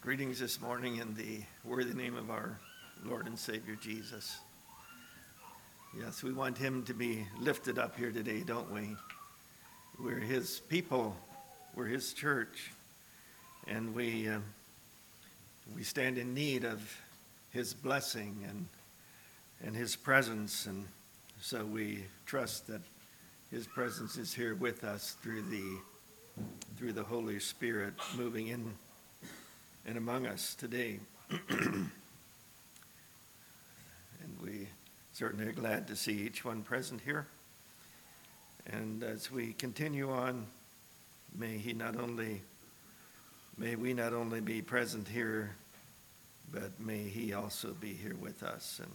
Greetings this morning in the worthy name of our Lord and Savior Jesus. Yes, we want him to be lifted up here today, don't we? We're his people, we're his church, and we stand in need of his blessing and his presence, and so we trust that his presence is here with us through the Holy Spirit moving in and among us today. And we certainly are glad to see each one present here. And as we continue on, may we not only be present here, but may he also be here with us. And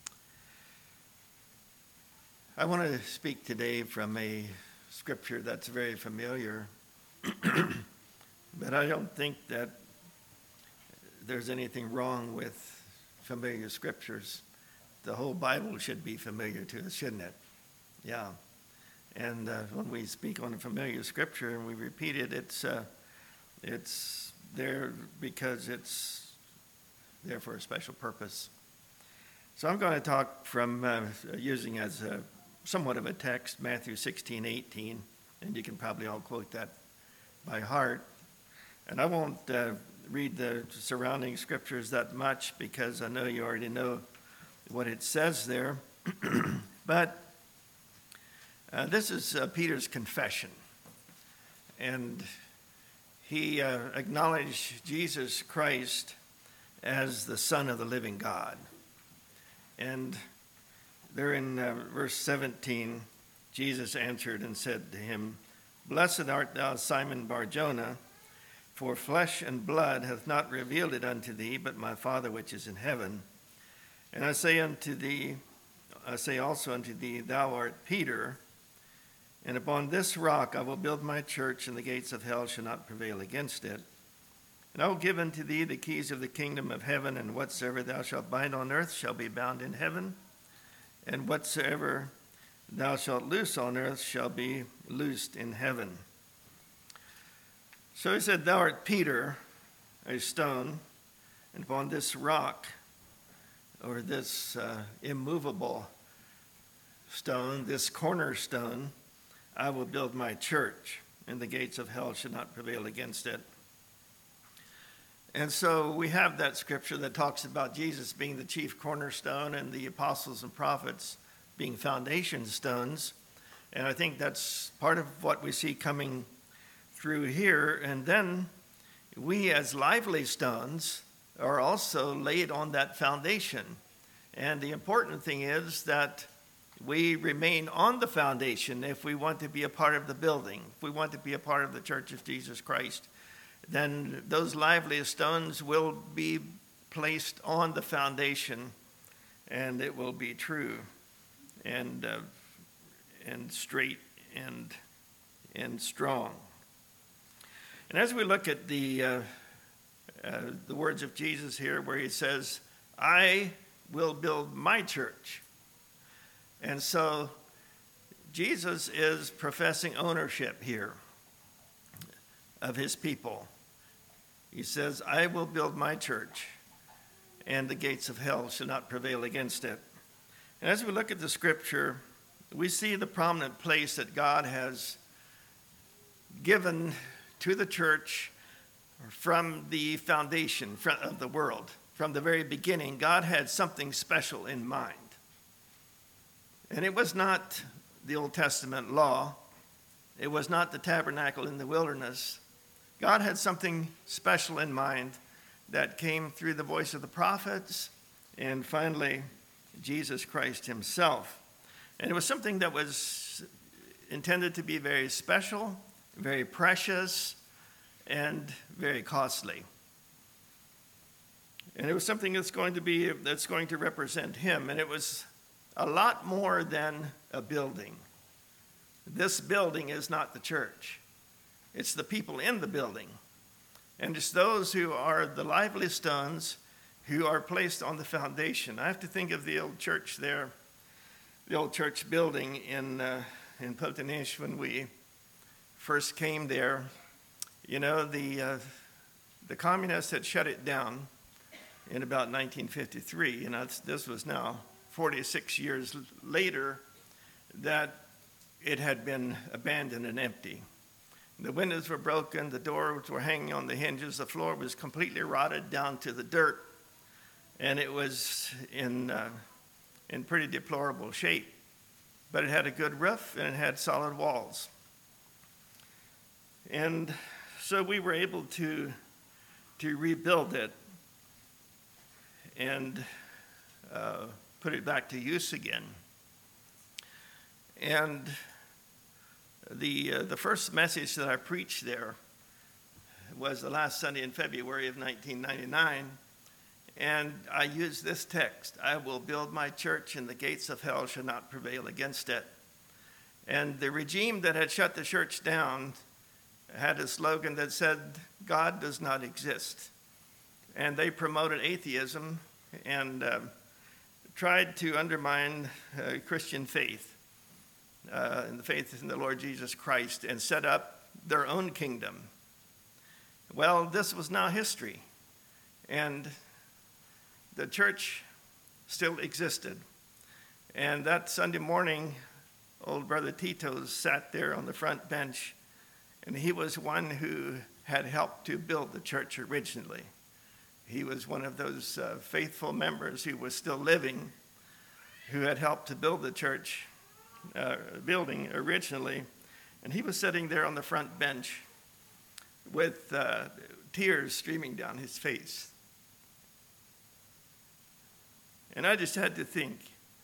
I want to speak today from a scripture that's very familiar, but I don't think that there's anything wrong with familiar scriptures. The whole Bible should be familiar to us, shouldn't it? Yeah. And when we speak on a familiar scripture and we repeat it, it's there because it's there for a special purpose. So I'm going to talk from using as somewhat of a text, Matthew 16:18, and you can probably all quote that by heart. And I won't read the surrounding scriptures that much because I know you already know what it says there. But this is Peter's confession. And he acknowledged Jesus Christ as the Son of the living God. And there in verse 17, Jesus answered and said to him, "Blessed art thou, Simon Bar-Jonah, for flesh and blood hath not revealed it unto thee, but my Father which is in heaven. And I say also unto thee, thou art Peter, and upon this rock I will build my church, and the gates of hell shall not prevail against it. And I will give unto thee the keys of the kingdom of heaven, and whatsoever thou shalt bind on earth shall be bound in heaven, and whatsoever thou shalt loose on earth shall be loosed in heaven." So he said, "Thou art Peter, a stone, and upon this rock," or this immovable stone, this cornerstone, "I will build my church, and the gates of hell shall not prevail against it." And so we have that scripture that talks about Jesus being the chief cornerstone and the apostles and prophets being foundation stones. And I think that's part of what we see coming through here. And then we as lively stones are also laid on that foundation. And the important thing is that we remain on the foundation if we want to be a part of the building, if we want to be a part of the Church of Jesus Christ. Then those lively stones will be placed on the foundation, and it will be true and straight and strong. And as we look at the words of Jesus here, where he says, "I will build my church," and so Jesus is professing ownership here of his people. He says, "I will build my church, and the gates of hell shall not prevail against it." And as we look at the scripture, we see the prominent place that God has given to the church from the foundation of the world. From the very beginning, God had something special in mind. And it was not the Old Testament law. It was not the tabernacle in the wilderness. God had something special in mind that came through the voice of the prophets and finally Jesus Christ himself. And it was something that was intended to be very special, very precious, and very costly. And it was something that's going to represent him. And it was a lot more than a building. This building is not the church. It's the people in the building. And it's those who are the lively stones who are placed on the foundation. I have to think of the old church there, the old church building in Potenish when we first came there. You know, the The communists had shut it down in about 1953, and this was now 46 years later that it had been abandoned and empty. The windows were broken, the doors were hanging on the hinges, the floor was completely rotted down to the dirt, and it was in pretty deplorable shape. But it had a good roof and it had solid walls. And so we were able to rebuild it and put it back to use again. And the first message that I preached there was the last Sunday in February of 1999. And I used this text: "I will build my church, and the gates of hell shall not prevail against it." And the regime that had shut the church down had a slogan that said, "God does not exist." And they promoted atheism and tried to undermine Christian faith, and the faith in the Lord Jesus Christ, and set up their own kingdom. Well, this was now history, and the church still existed. And that Sunday morning, old Brother Tito sat there on the front bench, and he was one who had helped to build the church originally. He was one of those faithful members who was still living, who had helped to build the church building originally. And he was sitting there on the front bench with tears streaming down his face. And I just had to think,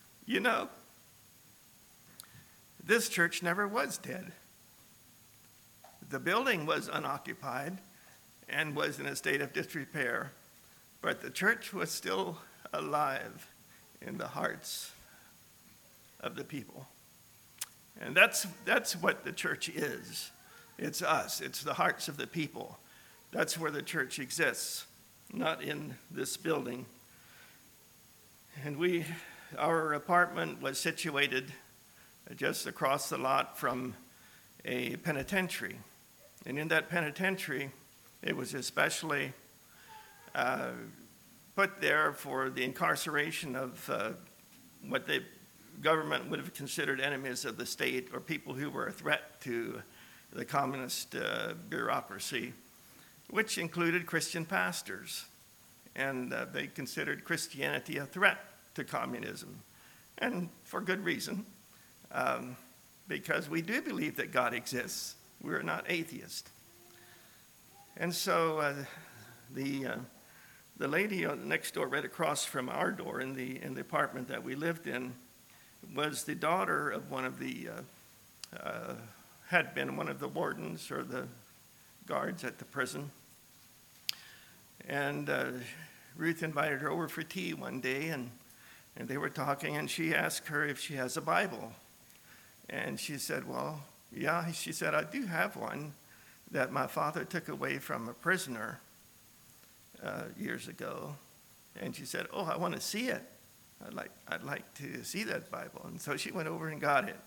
this church never was dead. The building was unoccupied and was in a state of disrepair, but the church was still alive in the hearts of the people. And that's what the church is. It's us. It's the hearts of the people. That's where the church exists, not in this building. And our apartment was situated just across the lot from a penitentiary. And in that penitentiary, it was especially put there for the incarceration of what the government would have considered enemies of the state, or people who were a threat to the communist bureaucracy, which included Christian pastors. And they considered Christianity a threat to communism, and for good reason, because we do believe that God exists. We're not atheists. And so the lady next door, right across from our door in the apartment that we lived in, was the daughter of one of the had been one of the wardens or the guards at the prison. And Ruth invited her over for tea one day, and they were talking, and she asked her if she has a Bible. And she said, "Well, yeah." She said, "I do have one that my father took away from a prisoner years ago." And she said, "Oh, I want to see it. I'd like to see that Bible." And so she went over and got it.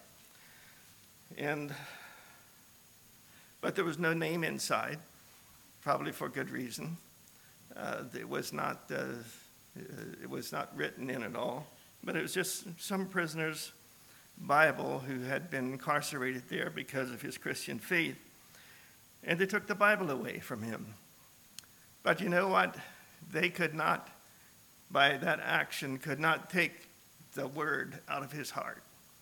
But there was no name inside, probably for good reason. It was not written in at all, but it was just some prisoner's Bible who had been incarcerated there because of his Christian faith. And they took the Bible away from him. But you know what? They could not, by that action, could not take the word out of his heart.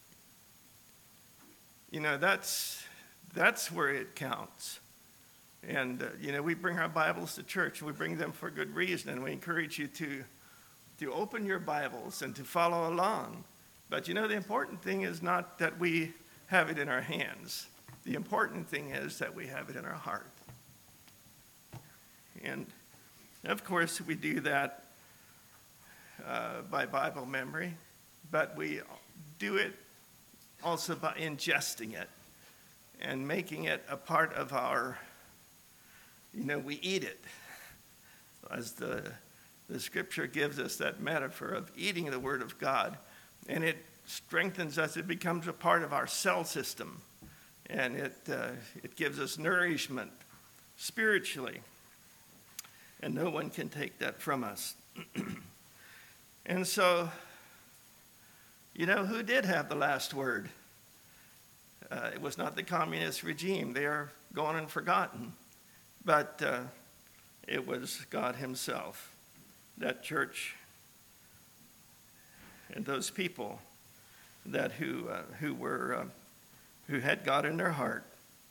That's where it counts. And, we bring our Bibles to church, and we bring them for good reason, and we encourage you to open your Bibles and to follow along. But, the important thing is not that we have it in our hands. The important thing is that we have it in our heart. And, of course, we do that by Bible memory, but we do it also by ingesting it and making it a part of our, we eat it. As the scripture gives us that metaphor of eating the word of God, and it strengthens us. It becomes a part of our cell system, and it gives us nourishment spiritually. and no one can take that from us. And so, who did have the last word? It was not the communist regime. They are gone and forgotten. But it was God himself, that church, and those people that who had God in their heart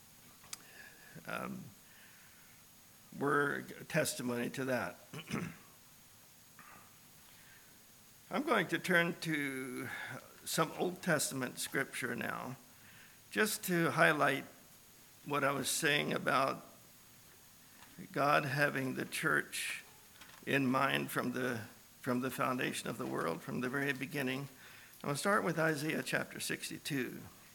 were a testimony to that. I'm going to turn to some Old Testament scripture now, just to highlight what I was saying about God having the church in mind from the foundation of the world, from the very beginning. I'm going to start with Isaiah chapter 62.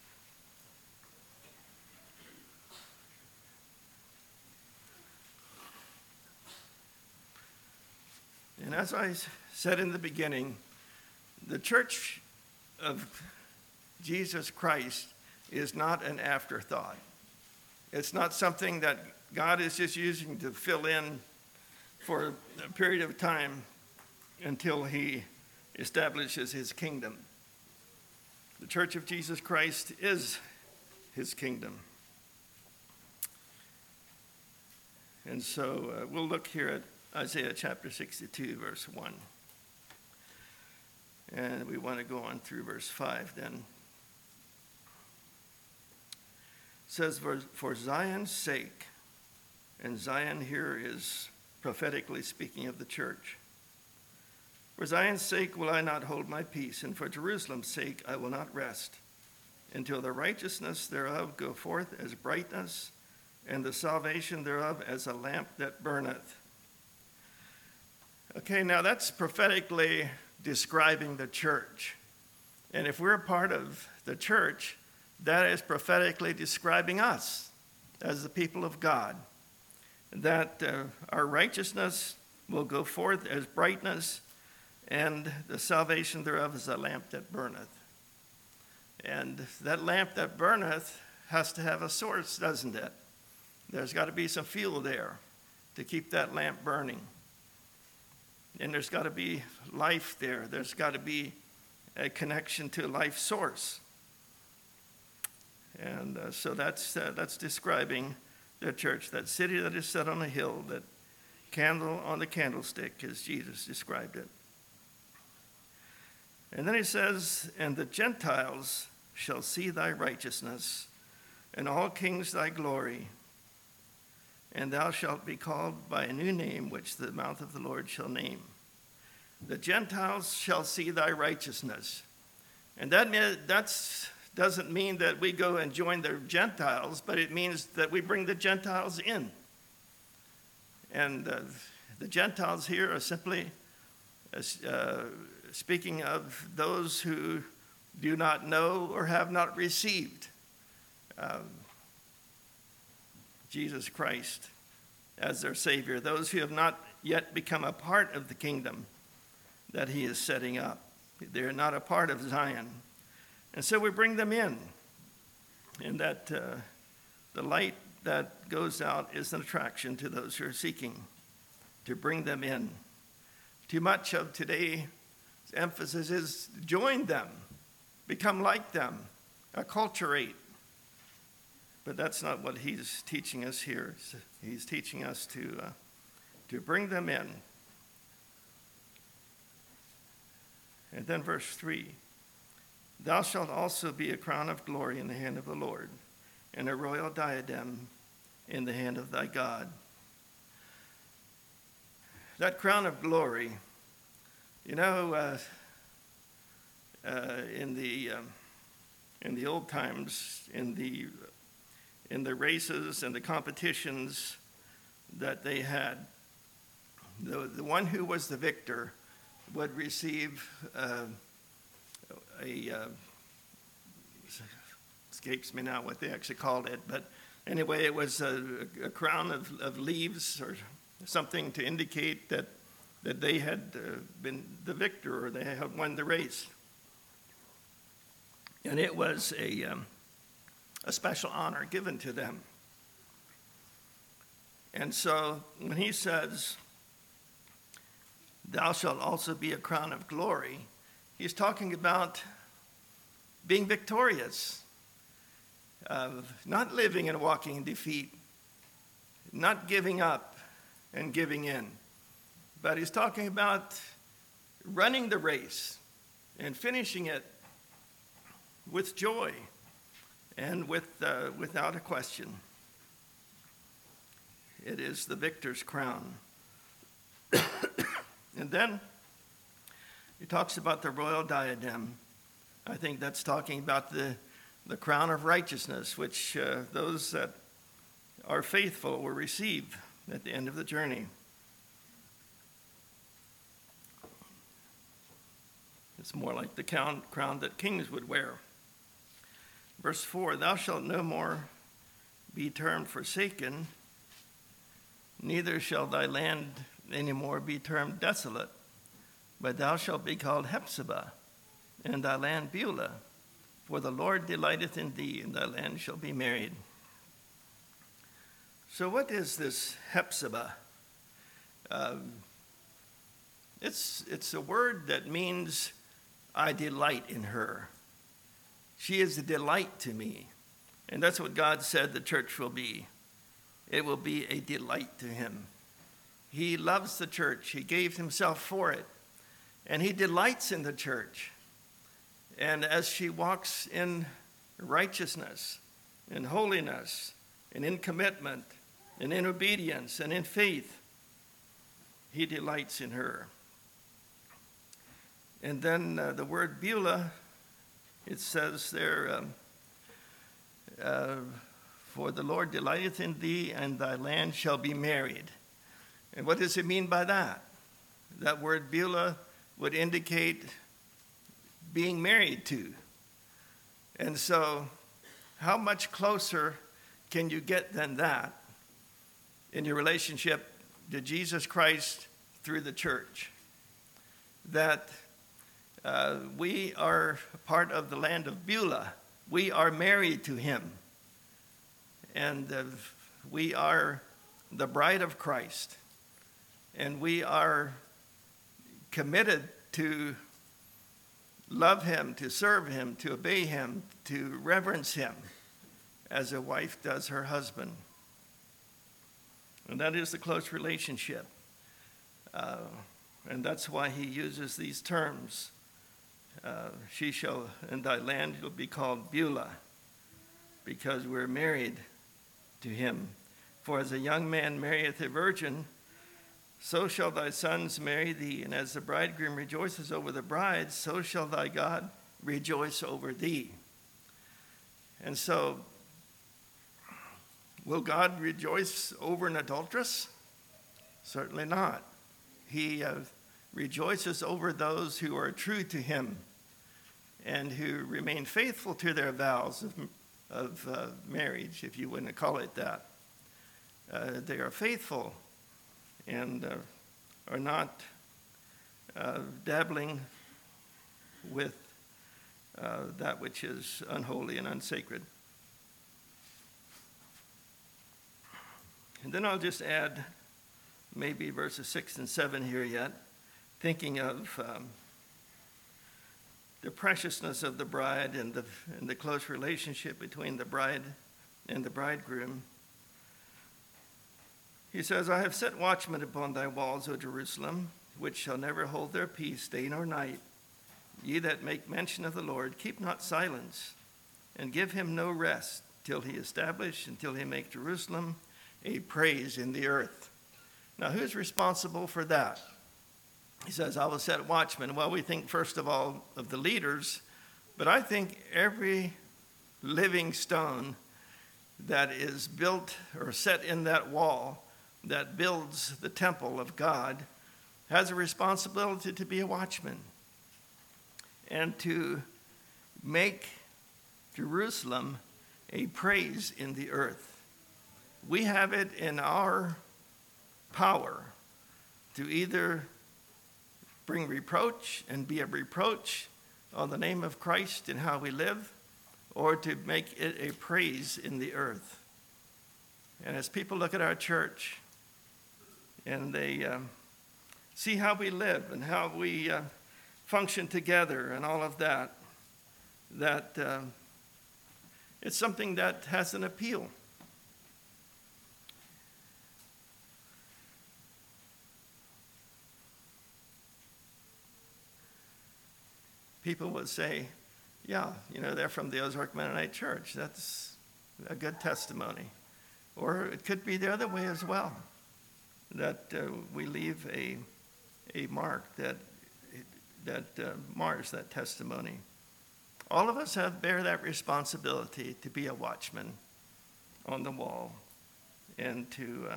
And as I said in the beginning, the church of Jesus Christ is not an afterthought. It's not something that God is just using to fill in for a period of time until he establishes his kingdom. The church of Jesus Christ is his kingdom. And so we'll look here at Isaiah chapter 62, verse 1. And we want to go on through verse 5 then. It says, for Zion's sake, and Zion here is prophetically speaking of the church. For Zion's sake will I not hold my peace, and for Jerusalem's sake I will not rest, until the righteousness thereof go forth as brightness, and the salvation thereof as a lamp that burneth. Okay, now that's prophetically describing the church. And if we're a part of the church, that is prophetically describing us as the people of God. That our righteousness will go forth as brightness, and the salvation thereof is a lamp that burneth. And that lamp that burneth has to have a source, doesn't it? There's got to be some fuel there to keep that lamp burning. And there's got to be life there. There's got to be a connection to a life source. And so that's describing the church, that city that is set on a hill, that candle on the candlestick, as Jesus described it. And then he says, and the Gentiles shall see thy righteousness, and all kings thy glory. And thou shalt be called by a new name, which the mouth of the Lord shall name. The Gentiles shall see thy righteousness. And that doesn't mean that we go and join the Gentiles, but it means that we bring the Gentiles in. And the Gentiles here are simply speaking of those who do not know or have not received Jesus Christ as their Savior, those who have not yet become a part of the kingdom that he is setting up. They're not a part of Zion. And so we bring them in, and that the light that goes out is an attraction to those who are seeking to bring them in. Too much of today's emphasis is join them, become like them, acculturate. But that's not what he's teaching us here. He's teaching us to bring them in. And then verse 3, thou shalt also be a crown of glory in the hand of the Lord, and a royal diadem in the hand of thy God. That crown of glory, in the old times, in the races and the competitions that they had, the one who was the victor would receive escapes me now what they actually called it, but anyway, it was a crown of leaves or something to indicate that they had been the victor or they had won the race. And it was a special honor given to them. And so when he says thou shalt also be a crown of glory. He's talking about being victorious, not living and walking in defeat, not giving up and giving in. But he's talking about running the race and finishing it with joy and without a question. It is the victor's crown. And then he talks about the royal diadem. I think that's talking about the crown of righteousness, which those that are faithful will receive at the end of the journey. It's more like the crown that kings would wear. Verse 4, thou shalt no more be termed forsaken, neither shall thy land any more be termed desolate, but thou shalt be called Hephzibah, and thy land Beulah, for the Lord delighteth in thee, and thy land shall be married. So what is this Hephzibah? It's a word that means I delight in her. She is a delight to me. And that's what God said the church will be. It will be a delight to him. He loves the church. He gave himself for it. And he delights in the church. And as she walks in righteousness, in holiness, and in commitment, and in obedience, and in faith, he delights in her. And then the word Beulah, it says there, for the Lord delighteth in thee, and thy land shall be married. And what does it mean by that? That word Beulah would indicate being married to. And so, how much closer can you get than that in your relationship to Jesus Christ through the church? That we are part of the land of Beulah. We are married to him. And we are the bride of Christ. And we are committed to love him, to serve him, to obey him, to reverence him, as a wife does her husband. And that is the close relationship. And that's why he uses these terms. She shall, and thy land will be called Beulah, because we're married to him. For as a young man marrieth a virgin, so shall thy sons marry thee. And as the bridegroom rejoices over the bride, so shall thy God rejoice over thee. And so, will God rejoice over an adulteress? Certainly not. He rejoices over those who are true to him and who remain faithful to their vows of marriage, if you wouldn't call it that. They are faithful and are not dabbling with that which is unholy and unsacred. And then I'll just add maybe verses 6 and 7 here yet, thinking of the preciousness of the bride and the close relationship between the bride and the bridegroom. He says, I have set watchmen upon thy walls, O Jerusalem, which shall never hold their peace day nor night. Ye that make mention of the Lord, keep not silence, and give him no rest, till he establish, until he make Jerusalem a praise in the earth. Now, who's responsible for that? He says, I will set watchmen. Well, we think first of all of the leaders, but I think every living stone that is built or set in that wall that builds the temple of God has a responsibility to be a watchman and to make Jerusalem a praise in the earth. We have it in our power to either bring reproach and be a reproach on the name of Christ and how we live, or to make it a praise in the earth. And as people look at our church and they see how we live and how we function together and all of that, it's something that has an appeal. People would say, yeah, they're from the Ozark Mennonite Church. That's a good testimony. Or it could be the other way as well, that we leave a mark that mars that testimony. All of us bear that responsibility to be a watchman on the wall and to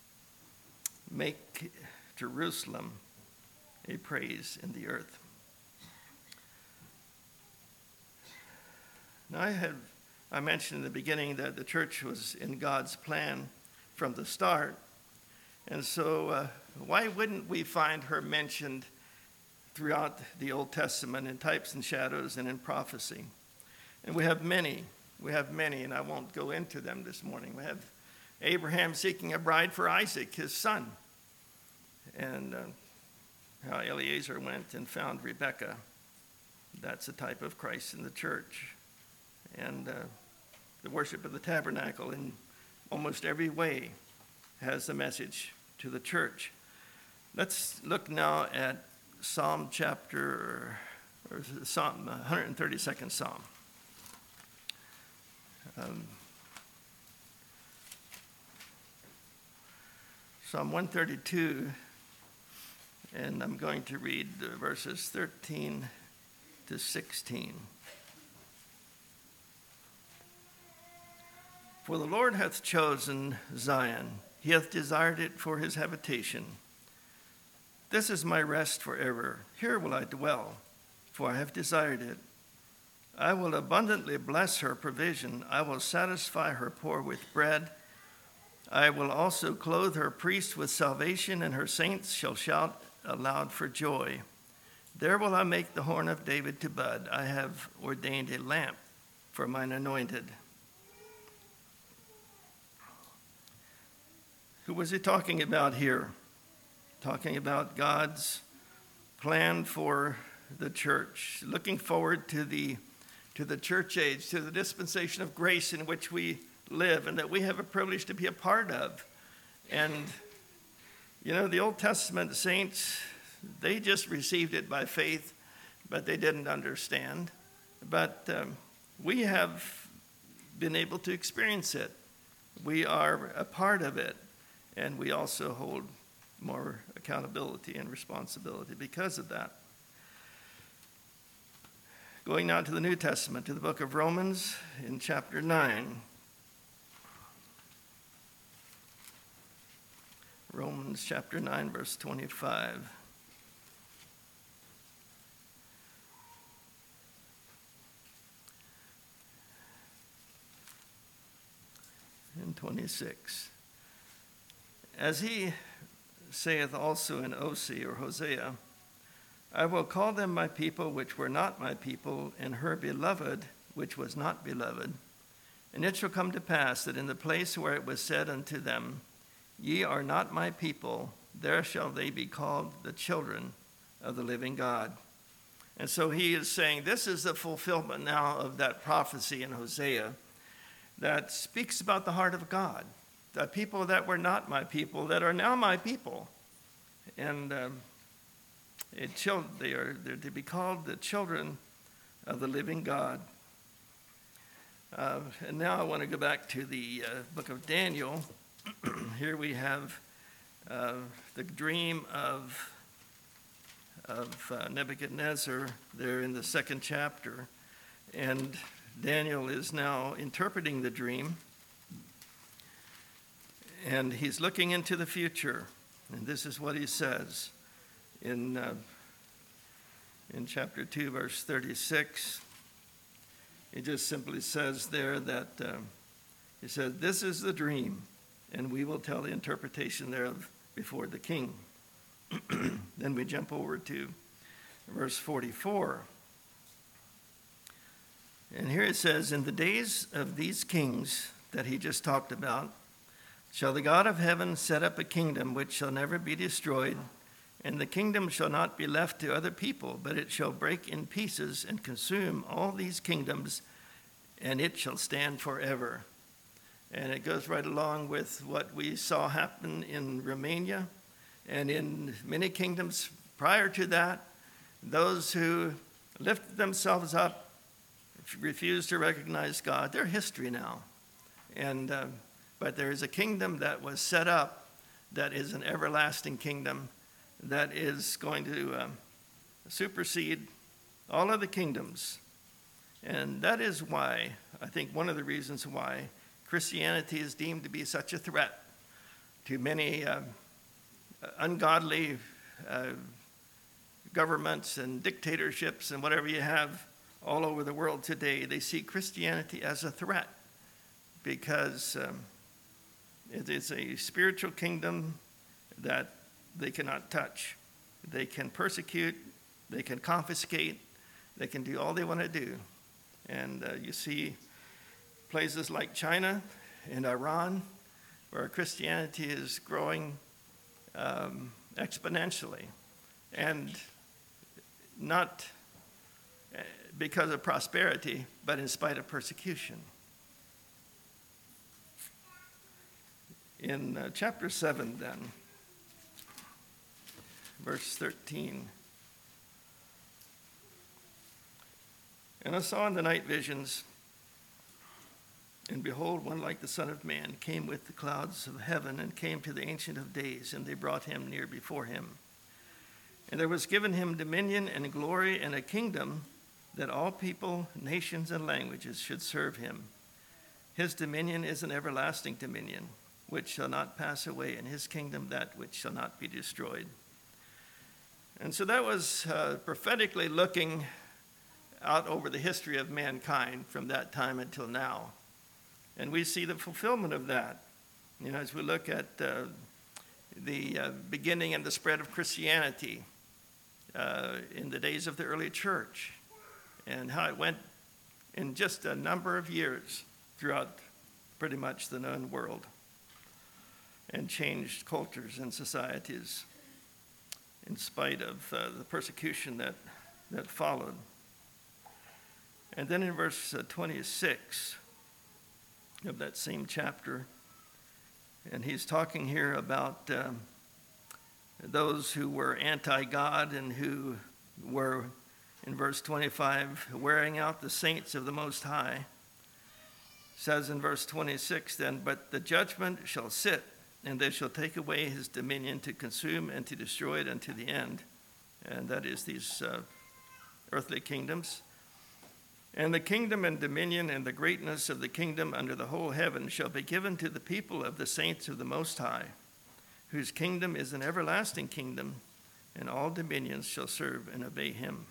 make Jerusalem a praise in the earth. Now, I mentioned in the beginning that the church was in God's plan from the start. And so why wouldn't we find her mentioned throughout the Old Testament in types and shadows and in prophecy? And we have many, and I won't go into them this morning. We have Abraham seeking a bride for Isaac, his son, and how Eliezer went and found Rebekah. That's a type of Christ in the church. And the worship of the tabernacle in almost every way has a message to the church. Let's look now at Psalm 132nd Psalm. Psalm 132, and I'm going to read verses 13 to 16. For the Lord hath chosen Zion, he hath desired it for his habitation. This is my rest forever. Here will I dwell, for I have desired it. I will abundantly bless her provision. I will satisfy her poor with bread. I will also clothe her priests with salvation, and her saints shall shout aloud for joy. There will I make the horn of David to bud. I have ordained a lamp for mine anointed. Who was he talking about here? Talking about God's plan for the church, looking forward to the church age, to the dispensation of grace in which we live and that we have a privilege to be a part of. And, the Old Testament saints, they just received it by faith, but they didn't understand. But we have been able to experience it. We are a part of it. And we also hold more accountability and responsibility because of that. Going now to the New Testament, to the book of Romans in chapter 9. Romans chapter 9, verse 25. And 26. As he saith also in Osee or Hosea, I will call them my people which were not my people, and her beloved which was not beloved. And it shall come to pass that in the place where it was said unto them, Ye are not my people, there shall they be called the children of the living God. And so he is saying this is the fulfillment now of that prophecy in Hosea that speaks about the heart of God. The people that were not my people that are now my people. And they're to be called the children of the living God. And now I want to go back to the book of Daniel. Here we have the dream of Nebuchadnezzar there in the second chapter. And Daniel is now interpreting the dream. And he's looking into the future. And this is what he says in chapter 2, verse 36. He just simply says there that, he said, this is the dream, and we will tell the interpretation thereof before the king. Then we jump over to verse 44. And here it says, in the days of these kings that he just talked about, shall the God of heaven set up a kingdom which shall never be destroyed, And the kingdom shall not be left to other people, but it shall break in pieces and consume all these kingdoms, and it shall stand forever. And it goes right along with what we saw happen in Romania and in many kingdoms prior to that. Those who lifted themselves up, refused to recognize God, they're history now. But there is a kingdom that was set up that is an everlasting kingdom that is going to supersede all other kingdoms. And that is why, I think one of the reasons why Christianity is deemed to be such a threat to many ungodly governments and dictatorships and whatever you have all over the world today. They see Christianity as a threat because it is a spiritual kingdom that they cannot touch. They can persecute, they can confiscate, they can do all they want to do. And you see places like China and Iran where Christianity is growing exponentially, and not because of prosperity, but in spite of persecution. In chapter 7 then, verse 13. And I saw in the night visions, and behold, one like the Son of Man came with the clouds of heaven and came to the Ancient of Days, and they brought him near before him. And there was given him dominion and glory and a kingdom that all people, nations, and languages should serve him. His dominion is an everlasting dominion, which shall not pass away, and his kingdom that which shall not be destroyed. And so that was prophetically looking out over the history of mankind from that time until now. And we see the fulfillment of that. You know, as we look at the beginning and the spread of Christianity in the days of the early church, and how it went in just a number of years throughout pretty much the known world, and changed cultures and societies in spite of the persecution that followed. And then in verse 26 of that same chapter, and he's talking here about those who were anti-God and who were, in verse 25, wearing out the saints of the Most High. Says in verse 26 then, but the judgment shall sit, and they shall take away his dominion to consume and to destroy it unto the end. And that is these earthly kingdoms. And the kingdom and dominion and the greatness of the kingdom under the whole heaven shall be given to the people of the saints of the Most High, whose kingdom is an everlasting kingdom, and all dominions shall serve and obey him.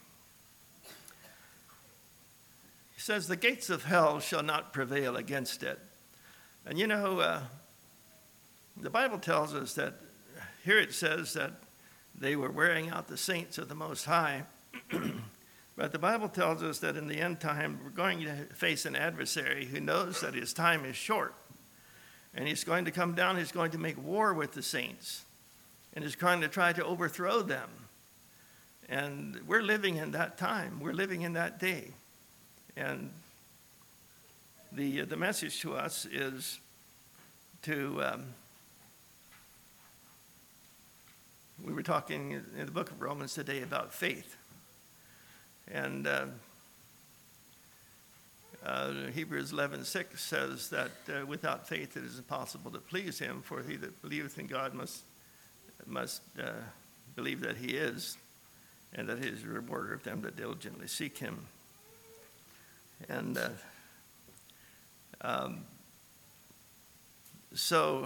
He says, the gates of hell shall not prevail against it. And you know, the Bible tells us that, here it says that they were wearing out the saints of the Most High. But the Bible tells us that in the end time, we're going to face an adversary who knows that his time is short. And he's going to come down, he's going to make war with the saints. And he's going to try to overthrow them. And we're living in that time. We're living in that day. And the message to us is to, we were talking in the book of Romans today about faith. And Hebrews 11:6 says that without faith it is impossible to please him, for he that believeth in God must believe that he is, and that he is a rewarder of them that diligently seek him. And so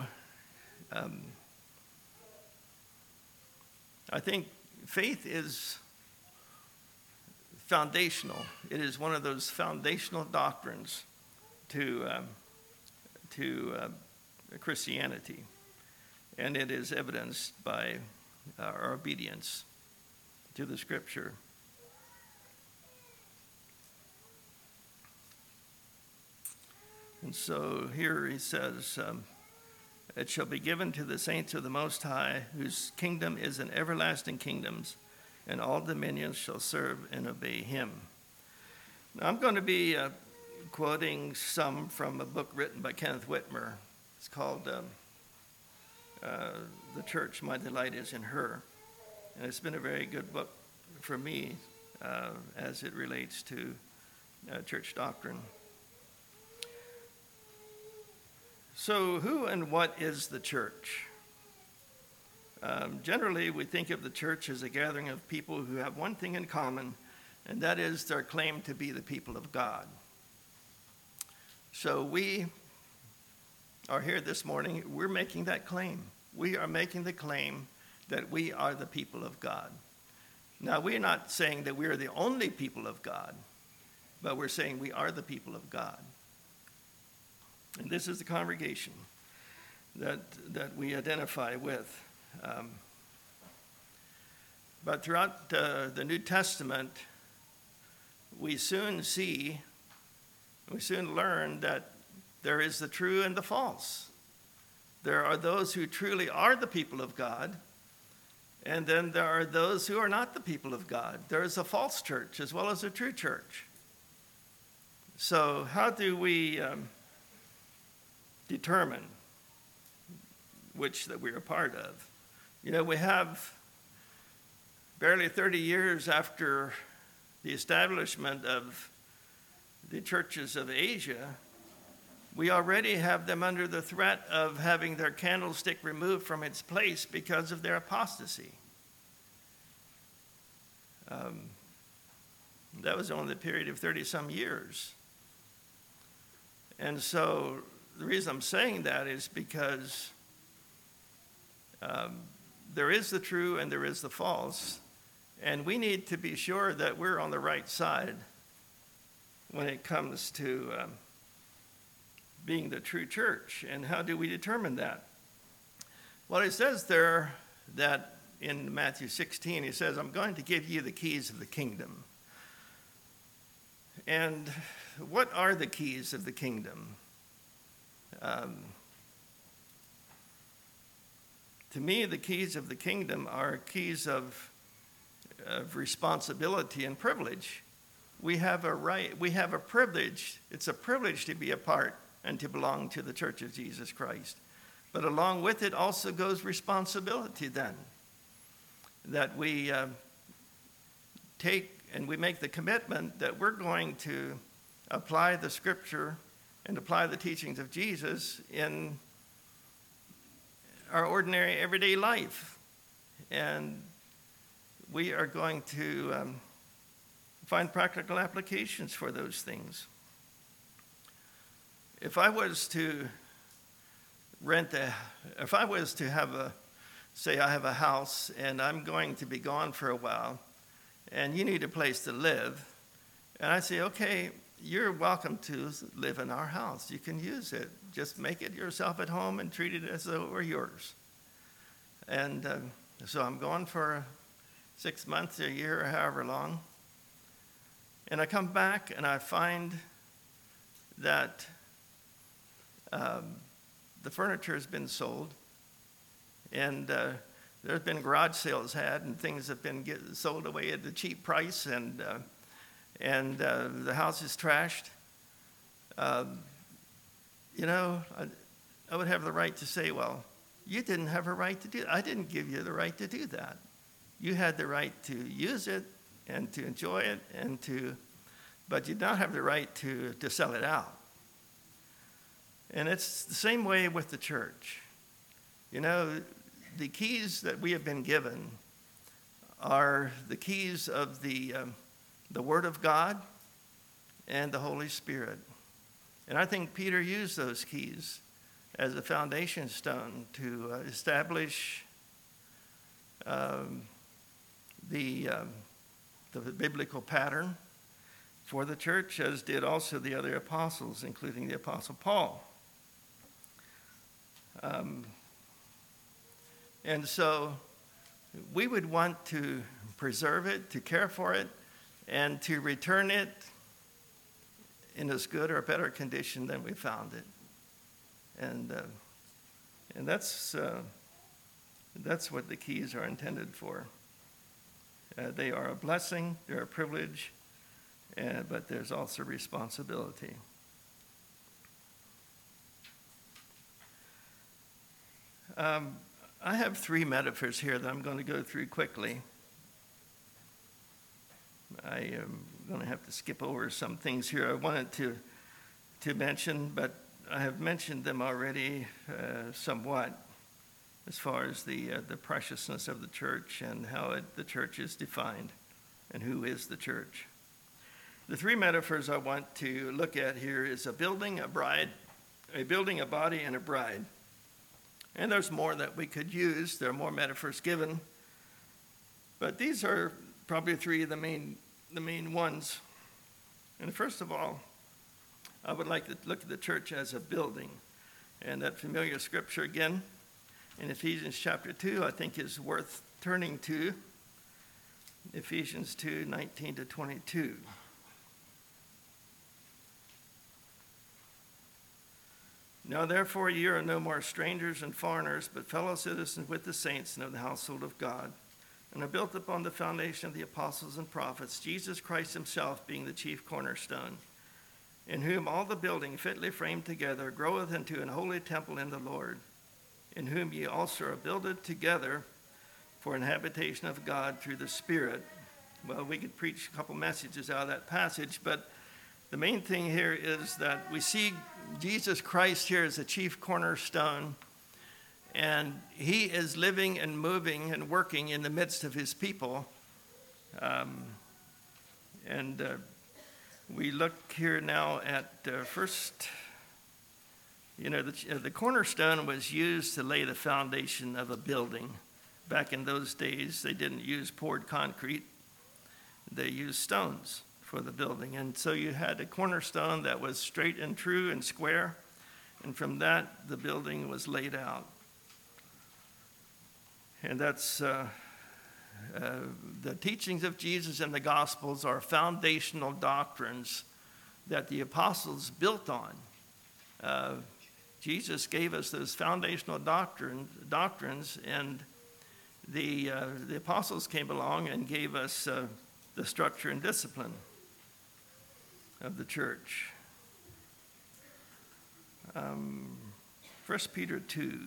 I think faith is foundational. It is one of those foundational doctrines to Christianity, and it is evidenced by our obedience to the Scripture. And so here he says, It shall be given to the saints of the Most High, whose kingdom is an everlasting kingdoms, and all dominions shall serve and obey him. Now, I'm going to be quoting some from a book written by Kenneth Whitmer. It's called The Church, My Delight is in Her. And it's been a very good book for me as it relates to church doctrine. So who and what is the church? Generally, we think of the church as a gathering of people who have one thing in common, and that is their claim to be the people of God. So we are here this morning, we're making that claim. We are making the claim that we are the people of God. Now, we're not saying that we are the only people of God, but we're saying we are the people of God. And this is the congregation that we identify with. But throughout the New Testament, we soon learn that there is the true and the false. There are those who truly are the people of God, and then there are those who are not the people of God. There is a false church as well as a true church. So how do we determine which that we're a part of? You know, we have barely 30 years after the establishment of the churches of Asia, we already have them under the threat of having their candlestick removed from its place because of their apostasy. That was only the period of 30-some years. And so the reason I'm saying that is because there is the true and there is the false, and we need to be sure that we're on the right side when it comes to being the true church. And how do we determine that? Well, it says there that in Matthew 16, he says, I'm going to give you the keys of the kingdom. And what are the keys of the kingdom? To me, the keys of the kingdom are keys of responsibility and privilege. We have a right, we have a privilege. It's a privilege to be a part and to belong to the Church of Jesus Christ. But along with it also goes responsibility then, that we take and we make the commitment that we're going to apply the scripture and apply the teachings of Jesus in our ordinary everyday life. And we are going to find practical applications for those things. If I was to say I have a house and I'm going to be gone for a while and you need a place to live, and I say, okay, you're welcome to live in our house. You can use it. Just make it yourself at home and treat it as though it were yours. And so I'm gone for 6 months, a year, or however long. And I come back and I find that the furniture has been sold, and there's been garage sales had, and things have been sold away at a cheap price, and the house is trashed. I would have the right to say, well, you didn't have a right to do it. I didn't give you the right to do that. You had the right to use it and to enjoy it, but you don't have the right to sell it out. And it's the same way with the church. You know, the keys that we have been given are the keys of the Word of God and the Holy Spirit. And I think Peter used those keys as a foundation stone to establish the biblical pattern for the church, as did also the other apostles, including the Apostle Paul. And so we would want to preserve it, to care for it, and to return it in as good or better condition than we found it. And And that's what the keys are intended for. They are a blessing, they're a privilege, but there's also responsibility. I have 3 metaphors here that I'm going to go through quickly. I am going to have to skip over some things here I wanted to mention, but I have mentioned them already somewhat as far as the preciousness of the church and how the church is defined and who is the church. The 3 metaphors I want to look at here is a building, a bride, a building, a body, and a bride. And there's more that we could use. There are more metaphors given. But these are probably 3 of the main ones. And first of all, I would like to look at the church as a building. And that familiar scripture again in Ephesians chapter 2, I think is worth turning to. Ephesians 2, 19 to 22. Now therefore ye are no more strangers and foreigners, but fellow citizens with the saints and of the household of God, and are built upon the foundation of the apostles and prophets, Jesus Christ himself being the chief cornerstone, in whom all the building fitly framed together groweth into an holy temple in the Lord, in whom ye also are builded together for an habitation of God through the Spirit. Well, we could preach a couple messages out of that passage, but the main thing here is that we see Jesus Christ here as a chief cornerstone, and he is living and moving and working in the midst of his people. We look here now at first, the cornerstone was used to lay the foundation of a building. Back in those days, they didn't use poured concrete. They used stones for the building. And so you had a cornerstone that was straight and true and square, and from that the building was laid out. And that's the teachings of Jesus in the Gospels are foundational doctrines that the apostles built on. Jesus gave us those foundational doctrines, and the apostles came along and gave us the structure and discipline of the church. 1 Peter 2.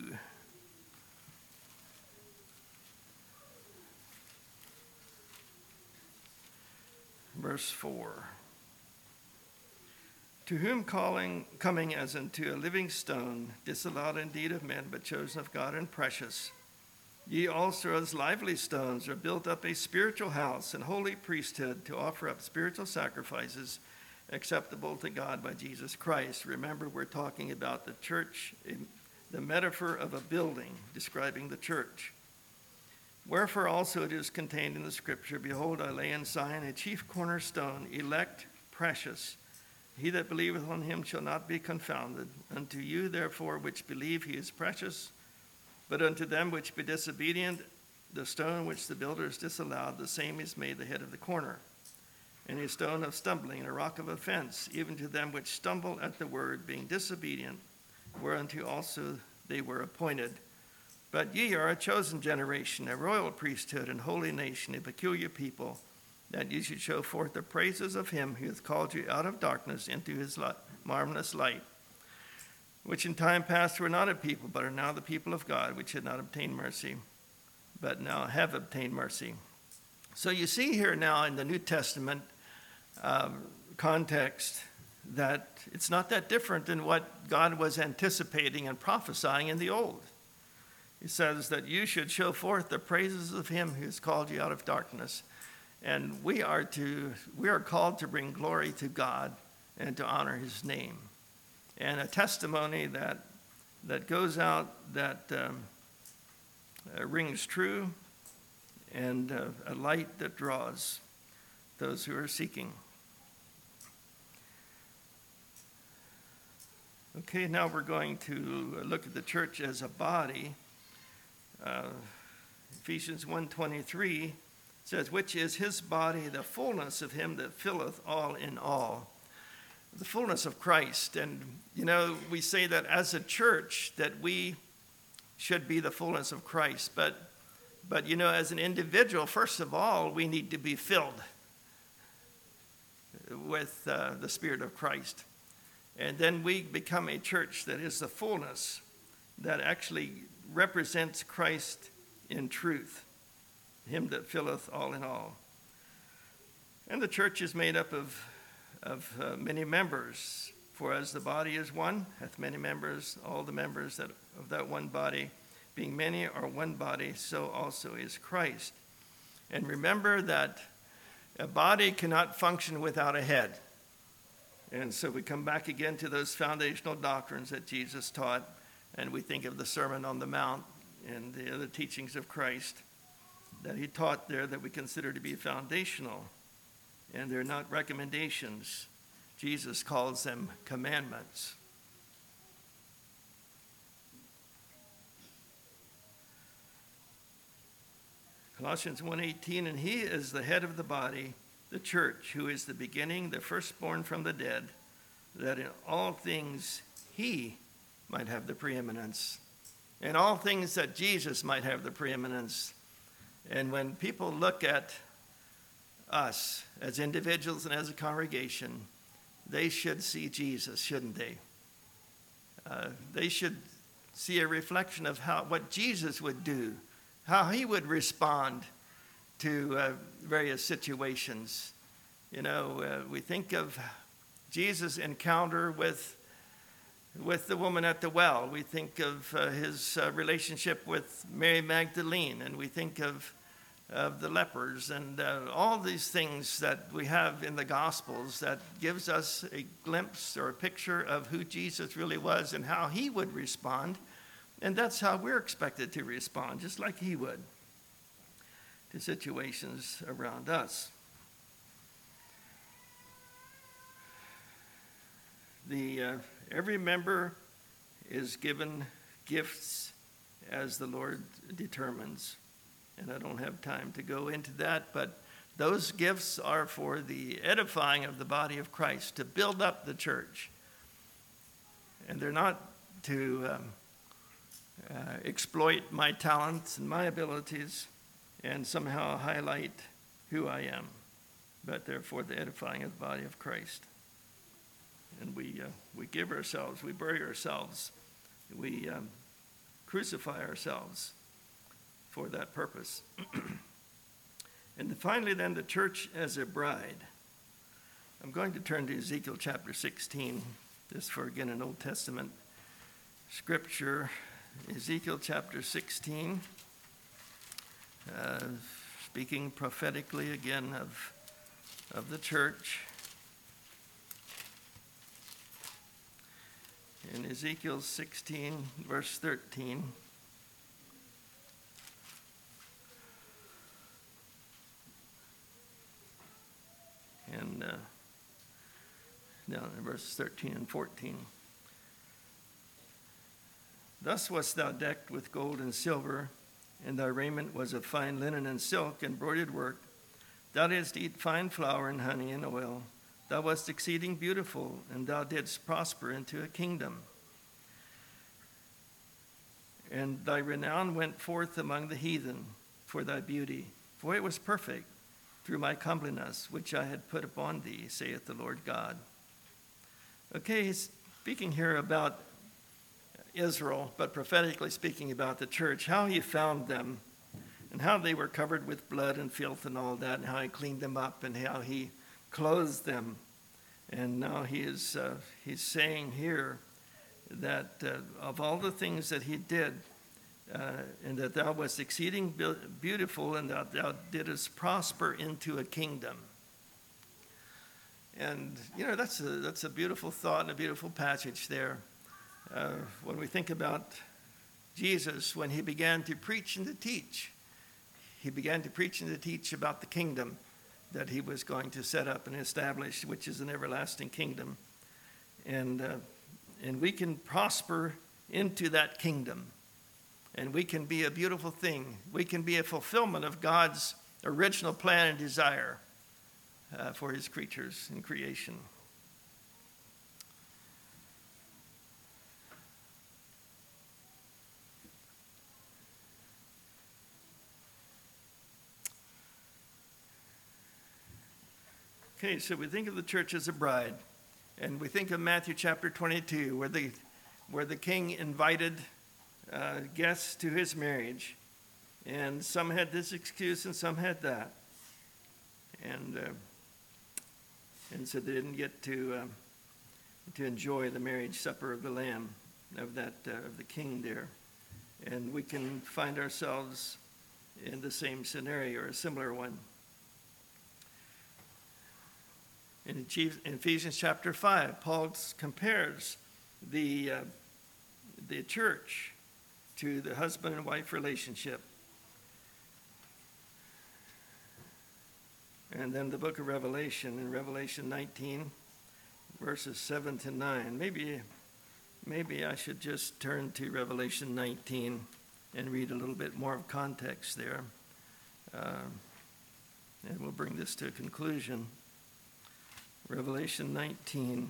Verse 4. To whom coming as unto a living stone, disallowed indeed of men, but chosen of God and precious, ye also as lively stones are built up a spiritual house and holy priesthood to offer up spiritual sacrifices acceptable to God by Jesus Christ. Remember, we're talking about the church, the metaphor of a building describing the church. Wherefore also it is contained in the scripture, behold, I lay in Zion a chief cornerstone, elect, precious. He that believeth on him shall not be confounded. Unto you therefore which believe he is precious, but unto them which be disobedient, the stone which the builders disallowed, the same is made the head of the corner, and a stone of stumbling, and a rock of offense, even to them which stumble at the word, being disobedient, whereunto also they were appointed. But ye are a chosen generation, a royal priesthood, and holy nation, a peculiar people, that ye should show forth the praises of him who hath called you out of darkness into his marvelous light, which in time past were not a people, but are now the people of God, which had not obtained mercy, but now have obtained mercy. So you see here now in the New Testament context that it's not that different than what God was anticipating and prophesying in the Old. He says that you should show forth the praises of him who has called you out of darkness. And we are called to bring glory to God and to honor his name. And a testimony that goes out, that rings true, and a light that draws those who are seeking. Okay, now we're going to look at the church as a body. Ephesians 1:23 says, which is his body, the fullness of him that filleth all in all. The fullness of Christ. And, we say that as a church that we should be the fullness of Christ. But you know, as an individual, first of all, we need to be filled with the Spirit of Christ. And then we become a church that is the fullness, that actually represents Christ in truth, him that filleth all in all. And the church is made up of many members. For as the body is one, hath many members, all the members of that one body, being many are one body, so also is Christ. And remember that a body cannot function without a head. And so we come back again to those foundational doctrines that Jesus taught, and we think of the Sermon on the Mount and the other teachings of Christ that he taught there that we consider to be foundational. And they're not recommendations. Jesus calls them commandments. Colossians 1:18, and he is the head of the body, the church, who is the beginning, the firstborn from the dead, that in all things he might have the preeminence. In all things that Jesus might have the preeminence. And when people look at us as individuals and as a congregation, they should see Jesus, shouldn't they? They should see a reflection of what Jesus would do, how he would respond to various situations. You know, we think of Jesus' encounter with the woman at the well. We think of his relationship with Mary Magdalene, and we think of the lepers, and all these things that we have in the Gospels that gives us a glimpse or a picture of who Jesus really was and how he would respond. And that's how we're expected to respond, just like he would, to situations around us. Every member is given gifts as the Lord determines. And I don't have time to go into that, but those gifts are for the edifying of the body of Christ, to build up the church. And they're not to exploit my talents and my abilities and somehow highlight who I am, but they're for the edifying of the body of Christ. And we give ourselves, we bury ourselves, we crucify ourselves for that purpose. And finally, then, the church as a bride. I'm going to turn to Ezekiel chapter 16, this for, again, an Old Testament scripture. Ezekiel chapter 16, speaking prophetically again of the church. In Ezekiel 16, verse 13, and down in verses 13 and 14. Thus wast thou decked with gold and silver, and thy raiment was of fine linen and silk and broidered work. Thou didst eat fine flour and honey and oil. Thou wast exceeding beautiful, and thou didst prosper into a kingdom. And thy renown went forth among the heathen for thy beauty, for it was perfect through my comeliness, which I had put upon thee, saith the Lord God. Okay, he's speaking here about Israel, but prophetically speaking about the church, how he found them, and how they were covered with blood and filth and all that, and how he cleaned them up, and how he clothed them. And now he's saying here that of all the things that he did, and that thou wast exceeding beautiful, and that thou didst prosper into a kingdom. And, you know, that's a beautiful thought and a beautiful passage there. When we think about Jesus, when he began to preach and to teach, he began to preach and to teach about the kingdom that he was going to set up and establish, which is an everlasting kingdom. And we can prosper into that kingdom. And we can be a beautiful thing. We can be a fulfillment of God's original plan and desire for his creatures in creation. Okay, so we think of the church as a bride, and we think of Matthew chapter 22, where the king invited guests to his marriage, and some had this excuse and some had that, and so they didn't get to enjoy the marriage supper of the Lamb, of the king there, and we can find ourselves in the same scenario or a similar one. In Ephesians chapter 5, Paul compares the church to the husband and wife relationship. And then the book of Revelation, in Revelation 19, verses 7 to 9. Maybe I should just turn to Revelation 19 and read a little bit more of context there. And we'll bring this to a conclusion. Revelation 19.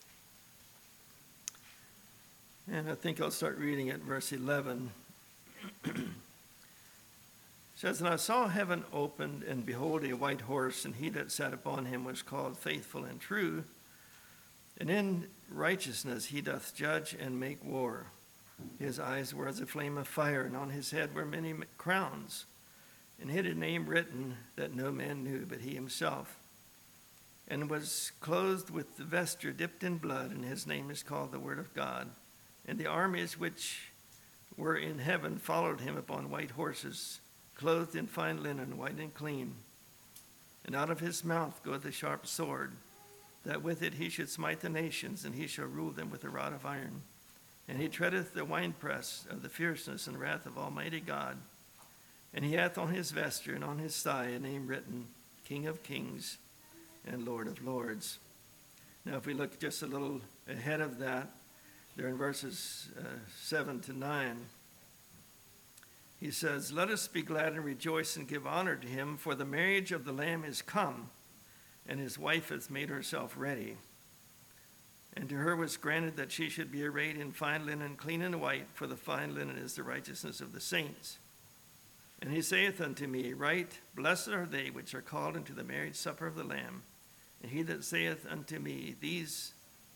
And I think I'll start reading at verse 11. It says, "And I saw heaven opened, and behold, a white horse, and he that sat upon him was called Faithful and True. And in righteousness he doth judge and make war. His eyes were as a flame of fire, and on his head were many crowns, and he had a name written that no man knew but he himself. And was clothed with the vesture dipped in blood, and his name is called the Word of God. And the armies which were in heaven followed him upon white horses, clothed in fine linen, white and clean. And out of his mouth goeth a sharp sword, that with it he should smite the nations, and he shall rule them with a rod of iron. And he treadeth the winepress of the fierceness and wrath of Almighty God. And he hath on his vesture and on his thigh a name written, King of Kings and Lord of Lords." Now, if we look just a little ahead of that, there in verses 7 to 9, he says, "Let us be glad and rejoice and give honor to him, for the marriage of the Lamb is come, and his wife hath made herself ready. And to her was granted that she should be arrayed in fine linen, clean and white, for the fine linen is the righteousness of the saints. And he saith unto me, Right, blessed are they which are called into the marriage supper of the Lamb. And he that saith unto me, These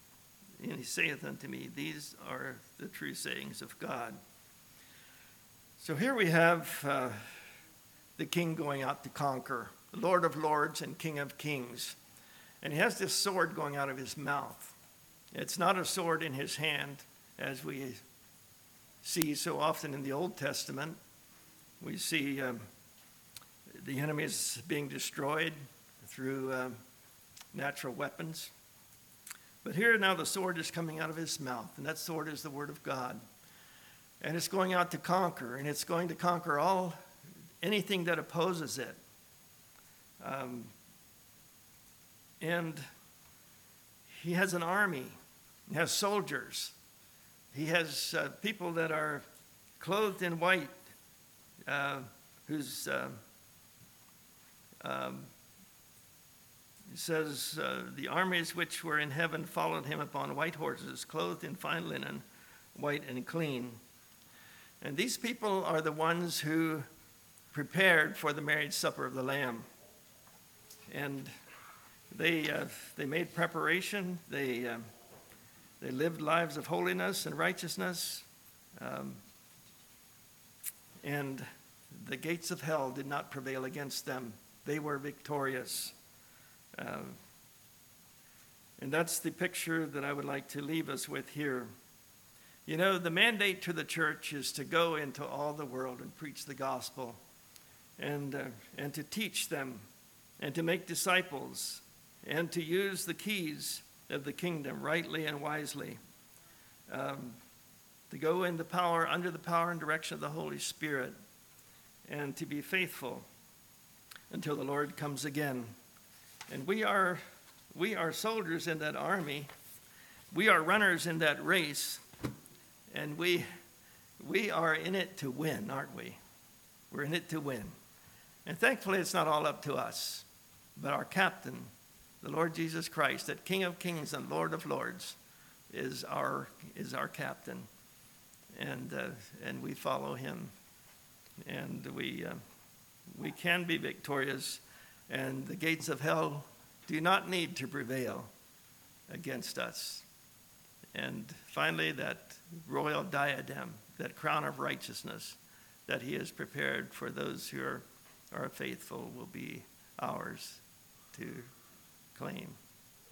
are the true sayings of God." So here we have the king going out to conquer, Lord of Lords and King of Kings. And he has this sword going out of his mouth. It's not a sword in his hand, as we see so often in the Old Testament. We see the enemies being destroyed through natural weapons. But here now the sword is coming out of his mouth, and that sword is the Word of God. And it's going out to conquer, and it's going to conquer anything that opposes it. And he has an army. He has soldiers. He has people that are clothed in white, whose it says, "The armies which were in heaven followed him upon white horses, clothed in fine linen, white and clean." And these people are the ones who prepared for the marriage supper of the Lamb. And they made preparation. They lived lives of holiness and righteousness. And the gates of hell did not prevail against them. They were victorious. And that's the picture that I would like to leave us with here. You know, the mandate to the church is to go into all the world and preach the gospel, and to teach them, and to make disciples, and to use the keys of the kingdom rightly and wisely, to go in the power, under the power and direction of the Holy Spirit, and to be faithful until the Lord comes again. And we are soldiers in that army. We are runners in that race, and we are in it to win, aren't we? We're in it to win. And thankfully, it's not all up to us, but our captain, the Lord Jesus Christ, that King of Kings and Lord of Lords, is our captain, and we follow him, and we can be victorious, and the gates of hell do not need to prevail against us. And finally, that royal diadem, that crown of righteousness that he has prepared for those who are faithful will be ours to claim.